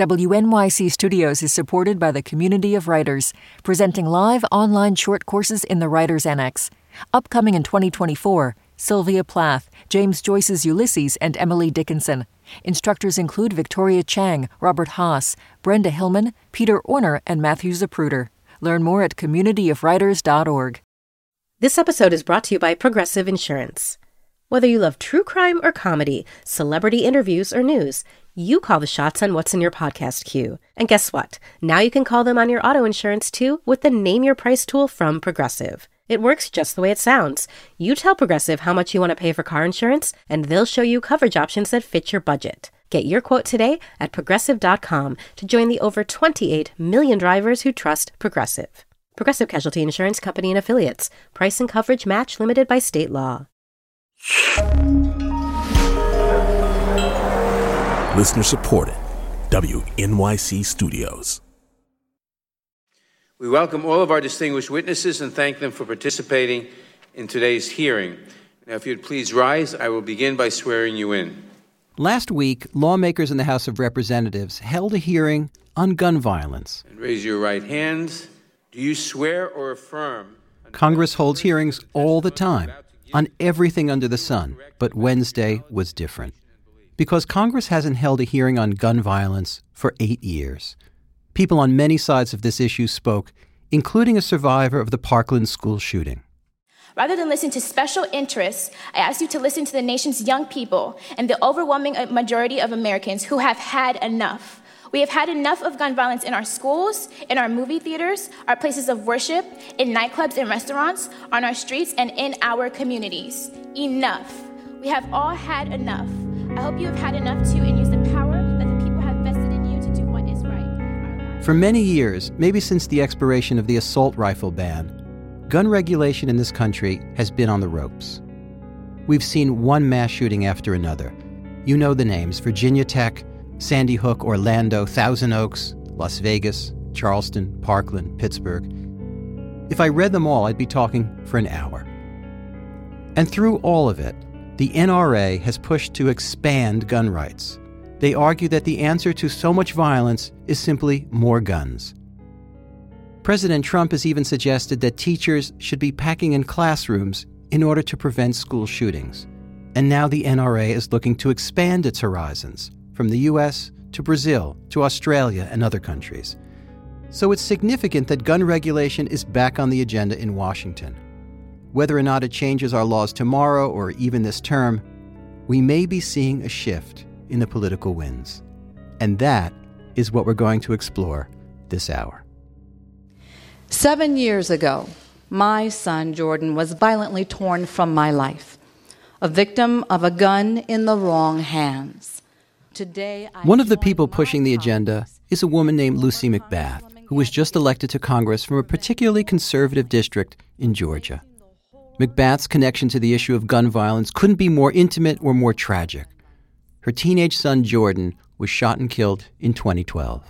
WNYC Studios is supported by the Community of Writers, presenting live online short courses in the Writers Annex. Upcoming in 2024, Sylvia Plath, James Joyce's Ulysses, and Emily Dickinson. Instructors include Victoria Chang, Robert Haas, Brenda Hillman, Peter Orner, and Matthew Zapruder. Learn more at communityofwriters.org. This episode is brought to you by Progressive Insurance. Whether you love true crime or comedy, celebrity interviews or news, you call the shots on what's in your podcast queue. And guess what? Now you can call them on your auto insurance too with the Name Your Price tool from Progressive. It works just the way it sounds. You tell Progressive how much you want to pay for car insurance, and they'll show you coverage options that fit your budget. Get your quote today at Progressive.com to join the over 28 million drivers who trust Progressive. Progressive Casualty Insurance Company and Affiliates. Price and coverage match limited by state law. Listener supported. WNYC Studios. We welcome all of our distinguished witnesses and thank them for participating in today's hearing. Now, if you'd please rise, I will begin by swearing you in. Last week, lawmakers in the House of Representatives held a hearing on gun violence. And raise your right hands. Do you swear or affirm? Congress holds hearings all the time on everything under the sun, but Wednesday was different. Because Congress hasn't held a hearing on gun violence for 8 years. People on many sides of this issue spoke, including a survivor of the Parkland school shooting. Rather than listen to special interests, I ask you to listen to the nation's young people and the overwhelming majority of Americans who have had enough. We have had enough of gun violence in our schools, in our movie theaters, our places of worship, in nightclubs and restaurants, on our streets, and in our communities. Enough. We have all had enough. I hope you have had enough too and use the power that the people have vested in you to do what is right. For many years, maybe since the expiration of the assault rifle ban, gun regulation in this country has been on the ropes. We've seen one mass shooting after another. You know the names: Virginia Tech, Sandy Hook, Orlando, Thousand Oaks, Las Vegas, Charleston, Parkland, Pittsburgh. If I read them all, I'd be talking for an hour. And through all of it, the NRA has pushed to expand gun rights. They argue that the answer to so much violence is simply more guns. President Trump has even suggested that teachers should be packing in classrooms in order to prevent school shootings. And now the NRA is looking to expand its horizons from the U.S. to Brazil to Australia and other countries. So it's significant that gun regulation is back on the agenda in Washington. Whether or not it changes our laws tomorrow or even this term, we may be seeing a shift in the political winds. And that is what we're going to explore this hour. 7 years ago, my son Jordan was violently torn from my life, a victim of a gun in the wrong hands. Today, one of the people pushing the agenda is a woman named Lucy McBath, who was just elected to Congress from a particularly conservative district in Georgia. McBath's connection to the issue of gun violence couldn't be more intimate or more tragic. Her teenage son Jordan was shot and killed in 2012.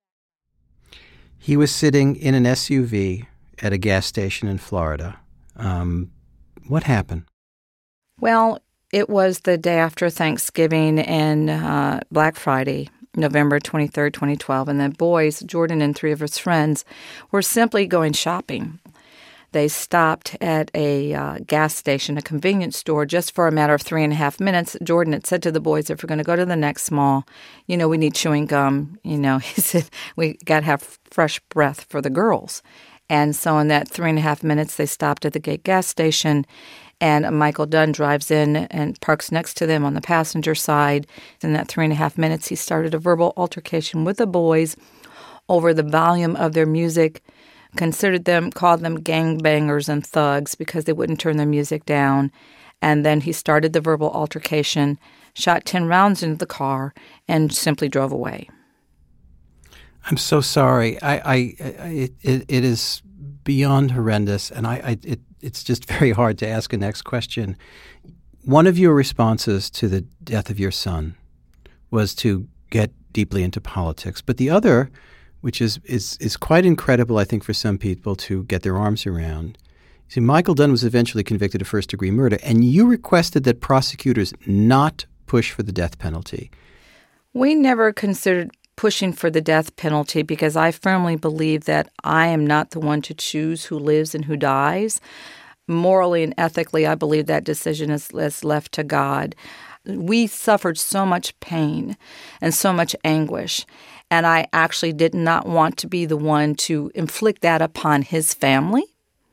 He was sitting in an SUV at a gas station in Florida. What happened? Well, it was the day after Thanksgiving and Black Friday, November 23rd, 2012, and the boys, Jordan and 3 of his friends, were simply going shopping. They stopped at a gas station, a convenience store, just for a matter of 3.5 minutes. Jordan had said to the boys, if we're going to go to the next mall, we need chewing gum. He said, we got to have fresh breath for the girls. And so in that 3.5 minutes, they stopped at the gas station, and Michael Dunn drives in and parks next to them on the passenger side. In that 3.5 minutes, he started a verbal altercation with the boys over the volume of their music, called them gangbangers and thugs because they wouldn't turn their music down. And then he started the verbal altercation, shot 10 rounds into the car, and simply drove away. I'm so sorry. It is beyond horrendous, and it's just very hard to ask a next question. One of your responses to the death of your son was to get deeply into politics, but the other, which is quite incredible, I think, for some people to get their arms around. See, Michael Dunn was eventually convicted of first-degree murder, and you requested that prosecutors not push for the death penalty. We never considered pushing for the death penalty because I firmly believe that I am not the one to choose who lives and who dies. Morally and ethically, I believe that decision is left to God. We suffered so much pain and so much anguish, and I actually did not want to be the one to inflict that upon his family.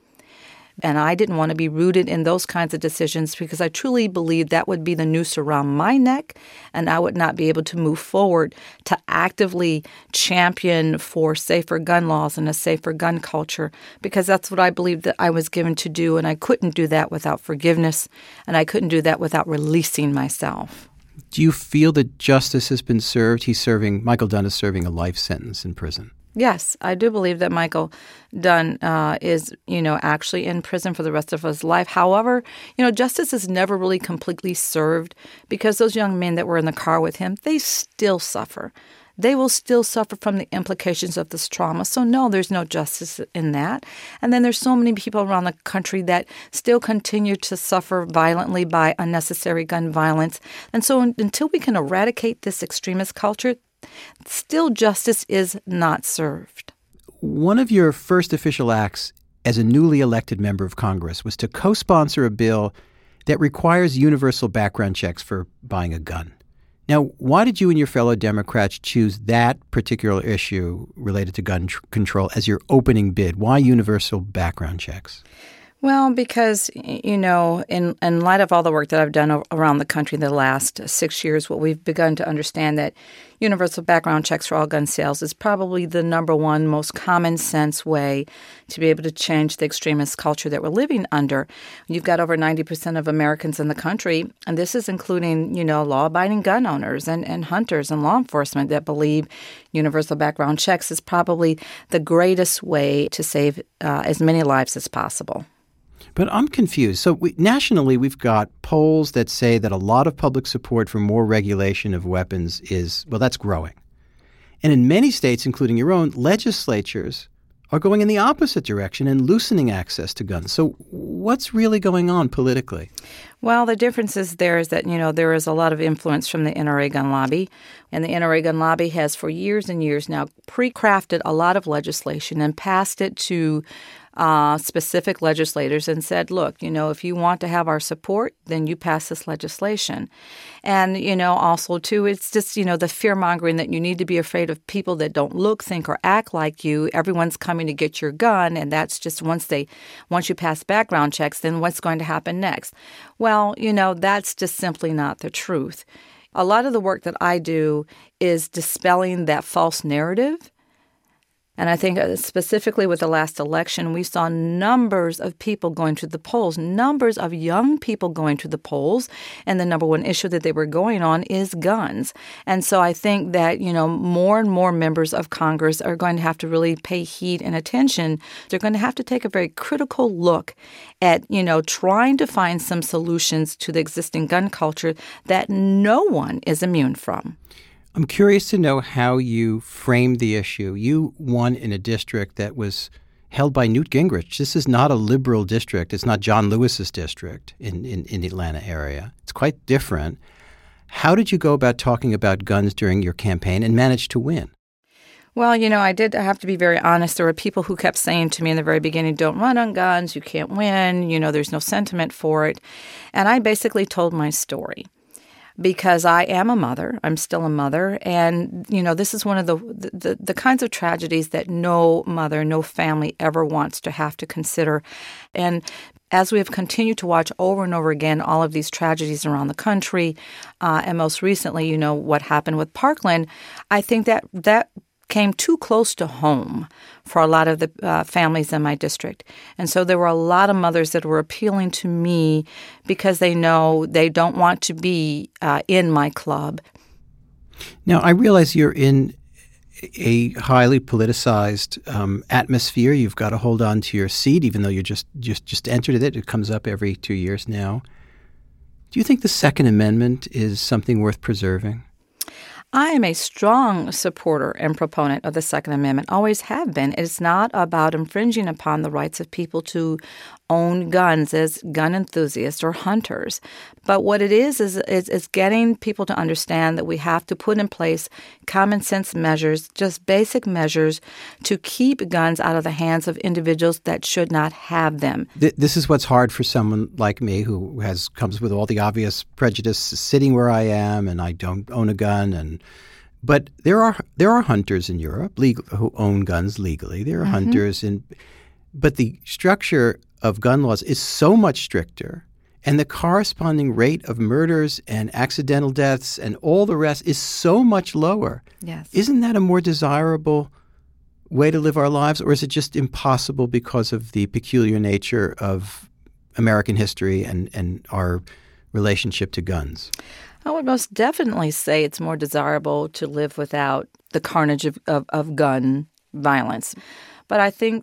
And I didn't want to be rooted in those kinds of decisions because I truly believe that would be the noose around my neck, and I would not be able to move forward to actively champion for safer gun laws and a safer gun culture, because that's what I believe that I was given to do, and I couldn't do that without forgiveness, and I couldn't do that without releasing myself. Do you feel that justice has been served? Michael Dunn is serving a life sentence in prison. Yes, I do believe that Michael Dunn is, actually in prison for the rest of his life. However, justice is never really completely served because those young men that were in the car with him, they still suffer. They will still suffer from the implications of this trauma. So no, there's no justice in that. And then there's so many people around the country that still continue to suffer violently by unnecessary gun violence. And so until we can eradicate this extremist culture, still justice is not served. One of your first official acts as a newly elected member of Congress was to co-sponsor a bill that requires universal background checks for buying a gun. Now, why did you and your fellow Democrats choose that particular issue related to gun control as your opening bid? Why universal background checks? Well, because, in light of all the work that I've done around the country in the last 6 years, what we've begun to understand that universal background checks for all gun sales is probably the number one most common sense way to be able to change the extremist culture that we're living under. You've got over 90% of Americans in the country, and this is including, law-abiding gun owners and hunters and law enforcement that believe universal background checks is probably the greatest way to save as many lives as possible. But I'm confused. So nationally, we've got polls that say that a lot of public support for more regulation of weapons that's growing. And in many states, including your own, legislatures are going in the opposite direction and loosening access to guns. So what's really going on politically? Well, the difference is that, there is a lot of influence from the NRA gun lobby. And the NRA gun lobby has for years and years now pre-crafted a lot of legislation and passed it to specific legislators and said, look, if you want to have our support, then you pass this legislation. And, also, too, it's just, the fear-mongering that you need to be afraid of people that don't look, think, or act like you. Everyone's coming to get your gun, and that's just once you pass background checks, then what's going to happen next? Well, that's just simply not the truth. A lot of the work that I do is dispelling that false narrative. And I think specifically with the last election, we saw numbers of people going to the polls, numbers of young people going to the polls. And the number one issue that they were going on is guns. And so I think that, more and more members of Congress are going to have to really pay heed and attention. They're going to have to take a very critical look at, trying to find some solutions to the existing gun culture that no one is immune from. I'm curious to know how you framed the issue. You won in a district that was held by Newt Gingrich. This is not a liberal district. It's not John Lewis's district in the Atlanta area. It's quite different. How did you go about talking about guns during your campaign and manage to win? Well, I did have to be very honest. There were people who kept saying to me in the very beginning, don't run on guns, you can't win, there's no sentiment for it. And I basically told my story. Because I am a mother, I'm still a mother, and this is one of the kinds of tragedies that no mother, no family ever wants to have to consider. And as we have continued to watch over and over again all of these tragedies around the country, and most recently, what happened with Parkland, I think that came too close to home for a lot of the families in my district. And so there were a lot of mothers that were appealing to me because they know they don't want to be in my club. Now, I realize you're in a highly politicized atmosphere. You've got to hold on to your seat, even though you just entered it. It comes up every 2 years now. Do you think the Second Amendment is something worth preserving? I am a strong supporter and proponent of the Second Amendment, always have been. It's not about infringing upon the rights of people to own guns as gun enthusiasts or hunters. But what it is getting people to understand that we have to put in place common sense measures, just basic measures to keep guns out of the hands of individuals that should not have them. This is what's hard for someone like me who comes with all the obvious prejudices, sitting where I am and I don't own a gun. But there are hunters in Europe who own guns legally. There are hunters but the structure of gun laws is so much stricter, and the corresponding rate of murders and accidental deaths and all the rest is so much lower. Yes. Isn't that a more desirable way to live our lives, or is it just impossible because of the peculiar nature of American history and our relationship to guns? I would most definitely say it's more desirable to live without the carnage of gun violence. But I think,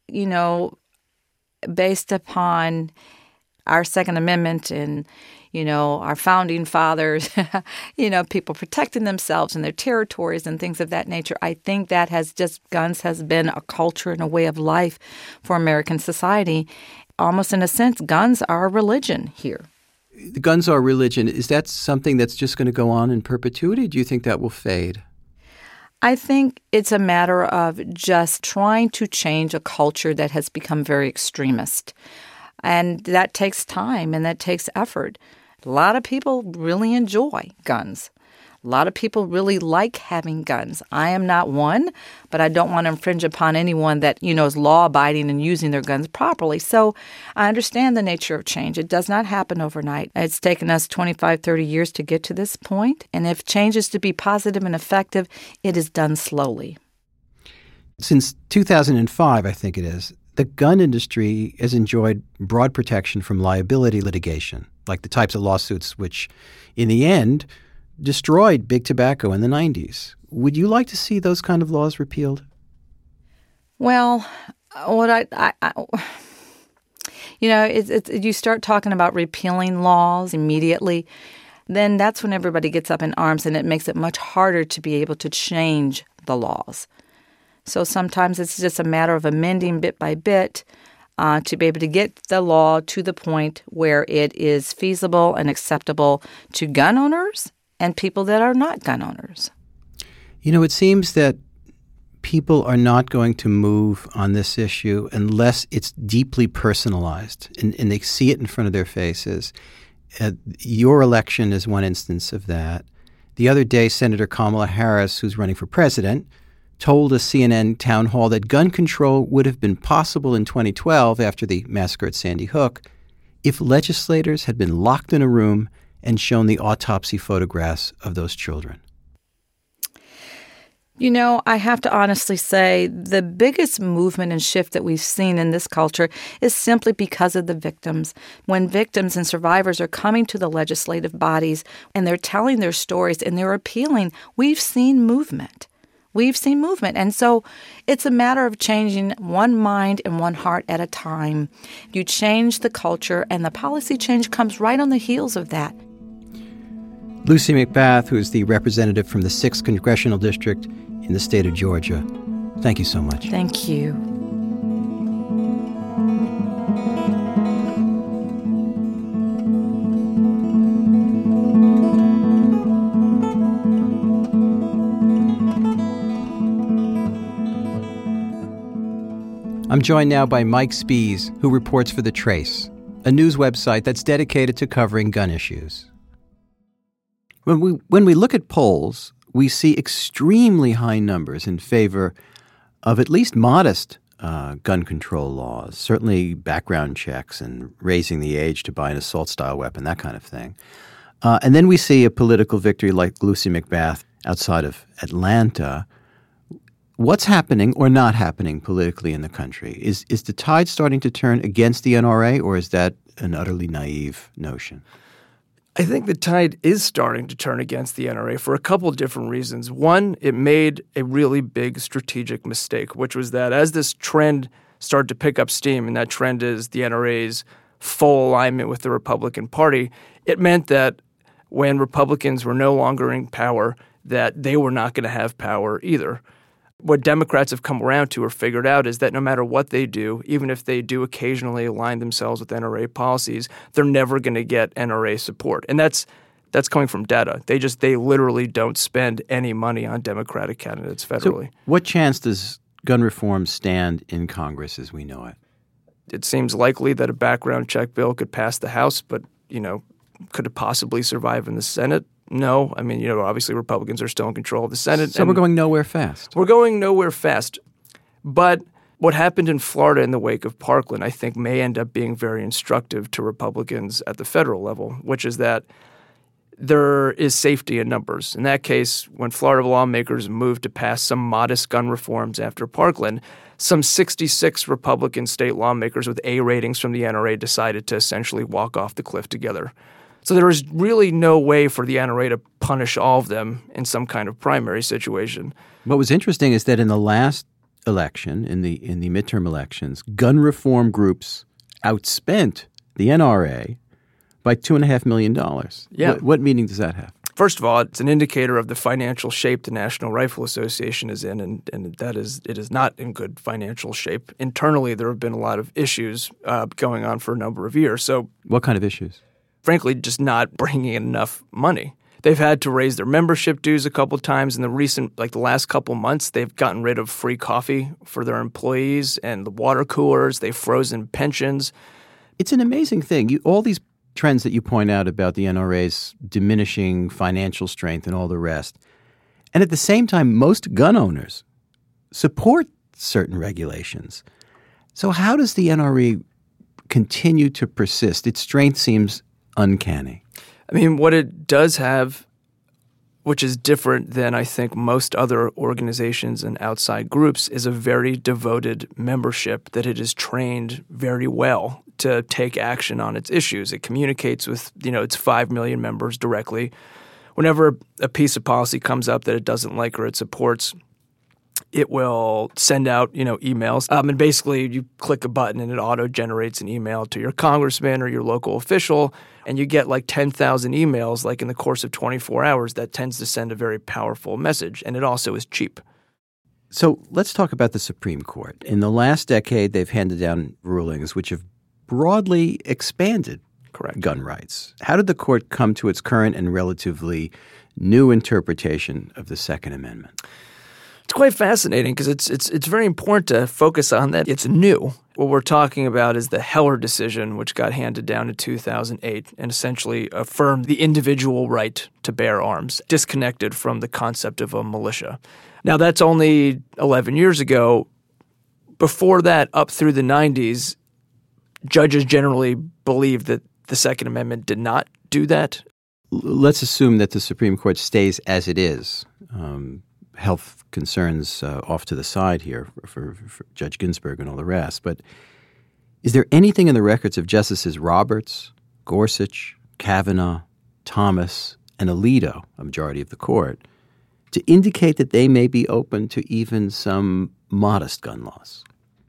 based upon our Second Amendment and, our founding fathers, people protecting themselves and their territories and things of that nature, I think that guns has been a culture and a way of life for American society. Almost in a sense, guns are a religion here. The guns are religion. Is that something that's just going to go on in perpetuity? Do you think that will fade? I think it's a matter of just trying to change a culture that has become very extremist. And that takes time and that takes effort. A lot of people really enjoy guns. A lot of people really like having guns. I am not one, but I don't want to infringe upon anyone that, is law-abiding and using their guns properly. So I understand the nature of change. It does not happen overnight. It's taken us 25, 30 years to get to this point. And if change is to be positive and effective, it is done slowly. Since 2005, I think it is, the gun industry has enjoyed broad protection from liability litigation, like the types of lawsuits which, in the end, destroyed big tobacco in the 90s. Would you like to see those kind of laws repealed? Well, you start talking about repealing laws immediately, then that's when everybody gets up in arms and it makes it much harder to be able to change the laws. So sometimes it's just a matter of amending bit by bit to be able to get the law to the point where it is feasible and acceptable to gun owners and people that are not gun owners. It seems that people are not going to move on this issue unless it's deeply personalized and they see it in front of their faces. Your election is one instance of that. The other day, Senator Kamala Harris, who's running for president, told a CNN town hall that gun control would have been possible in 2012 after the massacre at Sandy Hook if legislators had been locked in a room and shown the autopsy photographs of those children. I have to honestly say the biggest movement and shift that we've seen in this culture is simply because of the victims. When victims and survivors are coming to the legislative bodies and they're telling their stories and they're appealing, we've seen movement. And so it's a matter of changing one mind and one heart at a time. You change the culture, and the policy change comes right on the heels of that. Lucy McBath, who is the representative from the 6th Congressional District in the state of Georgia, thank you so much. Thank you. I'm joined now by Mike Spies, who reports for The Trace, a news website that's dedicated to covering gun issues. When we look at polls, we see extremely high numbers in favor of at least modest gun control laws, certainly background checks and raising the age to buy an assault-style weapon, that kind of thing. And then we see a political victory like Lucy McBath outside of Atlanta. What's happening or not happening politically in the country? Is the tide starting to turn against the NRA, or is that an utterly naive notion? I think the tide is starting to turn against the NRA for a couple of different reasons. One, it made a really big strategic mistake, which was that as this trend started to pick up steam, and that trend is the NRA's full alignment with the Republican Party, it meant that when Republicans were no longer in power, that they were not going to have power either. What Democrats have come around to or figured out is that no matter what they do, even if they do occasionally align themselves with NRA policies, they're never going to get NRA support. And that's coming from data. They literally don't spend any money on Democratic candidates federally. So what chance does gun reform stand in Congress as we know it? It seems likely that a background check bill could pass the House, but, could it possibly survive in the Senate? No. I mean, obviously Republicans are still in control of the Senate. So we're going nowhere fast. We're going nowhere fast. But what happened in Florida in the wake of Parkland, I think, may end up being very instructive to Republicans at the federal level, which is that there is safety in numbers. In that case, when Florida lawmakers moved to pass some modest gun reforms after Parkland, some 66 Republican state lawmakers with A ratings from the NRA decided to essentially walk off the cliff together. So there is really no way for the NRA to punish all of them in some kind of primary situation. What was interesting is that in the last election, in the midterm elections, gun reform groups outspent the NRA by $2.5 million. Yeah. What meaning does that have? First of all, it's an indicator of the financial shape the National Rifle Association is in, and it is not in good financial shape. Internally, there have been a lot of issues going on for a number of years. So, what kind of issues? Frankly, just not bringing in enough money. They've had to raise their membership dues a couple times. In the last couple months, they've gotten rid of free coffee for their employees and the water coolers. They've frozen pensions. It's an amazing thing. All these trends that you point out about the NRA's diminishing financial strength and all the rest. And at the same time, most gun owners support certain regulations. So how does the NRA continue to persist? Its strength seems uncanny. I mean, what it does have, which is different than I think most other organizations and outside groups, is a very devoted membership that it is trained very well to take action on its issues. It communicates with, its 5 million members directly. Whenever a piece of policy comes up that it doesn't like or it supports, it will send out, emails. And basically you click a button and it auto-generates an email to your congressman or your local official, and you get 10,000 emails in the course of 24 hours. That tends to send a very powerful message, and it also is cheap. So let's talk about the Supreme Court. In the last decade, they've handed down rulings which have broadly expanded gun rights. How did the court come to its current and relatively new interpretation of the Second Amendment? It's quite fascinating because it's very important to focus on that. It's new. What we're talking about is the Heller decision, which got handed down in 2008 and essentially affirmed the individual right to bear arms, disconnected from the concept of a militia. Now, that's only 11 years ago. Before that, up through the 90s, judges generally believed that the Second Amendment did not do that. Let's assume that the Supreme Court stays as it is. Health concerns off to the side here for Judge Ginsburg and all the rest. But is there anything in the records of Justices Roberts, Gorsuch, Kavanaugh, Thomas, and Alito, a majority of the court, to indicate that they may be open to even some modest gun laws?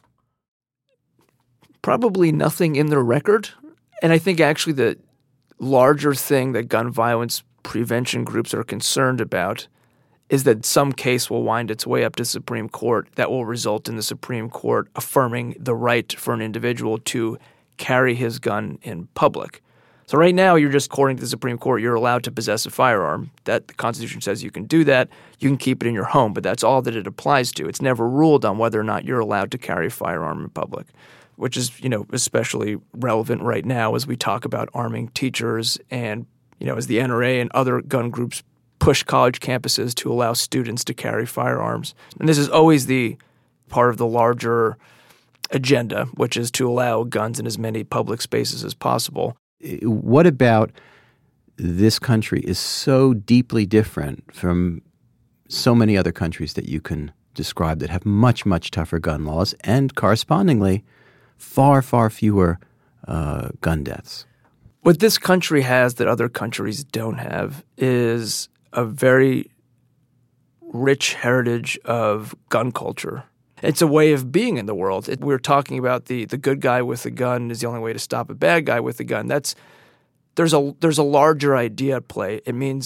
Probably nothing in the record. And I think actually the larger thing that gun violence prevention groups are concerned about is that some case will wind its way up to Supreme Court that will result in the Supreme Court affirming the right for an individual to carry his gun in public. So right now, you're just according to the Supreme Court, you're allowed to possess a firearm. That the Constitution says you can do that. You can keep it in your home, but that's all that it applies to. It's never ruled on whether or not you're allowed to carry a firearm in public, which is, especially relevant right now as we talk about arming teachers and, as the NRA and other gun groups push college campuses to allow students to carry firearms. And this is always the part of the larger agenda, which is to allow guns in as many public spaces as possible. What about this country is so deeply different from so many other countries that you can describe that have much, much tougher gun laws and correspondingly far, far fewer gun deaths? What this country has that other countries don't have is a very rich heritage of gun culture. It's a way of being in the world. We're talking about the good guy with a gun is the only way to stop a bad guy with a gun. There's a larger idea at play. It means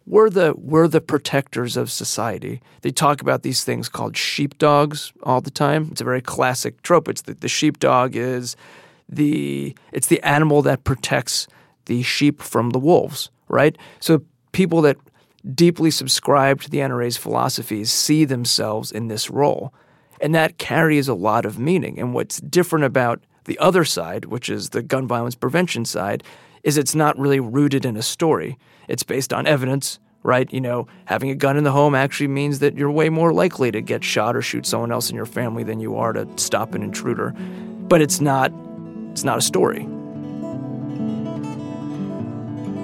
we're the protectors of society. They talk about these things called sheepdogs all the time. It's a very classic trope. It's the sheepdog is it's the animal that protects the sheep from the wolves, right? So people that deeply subscribe to the NRA's philosophies see themselves in this role. And that carries a lot of meaning. And what's different about the other side, which is the gun violence prevention side, is it's not really rooted in a story. It's based on evidence, right? Having a gun in the home actually means that you're way more likely to get shot or shoot someone else in your family than you are to stop an intruder. But it's not a story.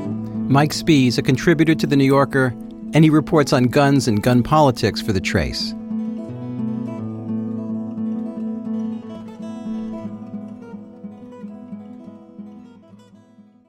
Mike Spies, a contributor to The New Yorker, and he reports on guns and gun politics for The Trace.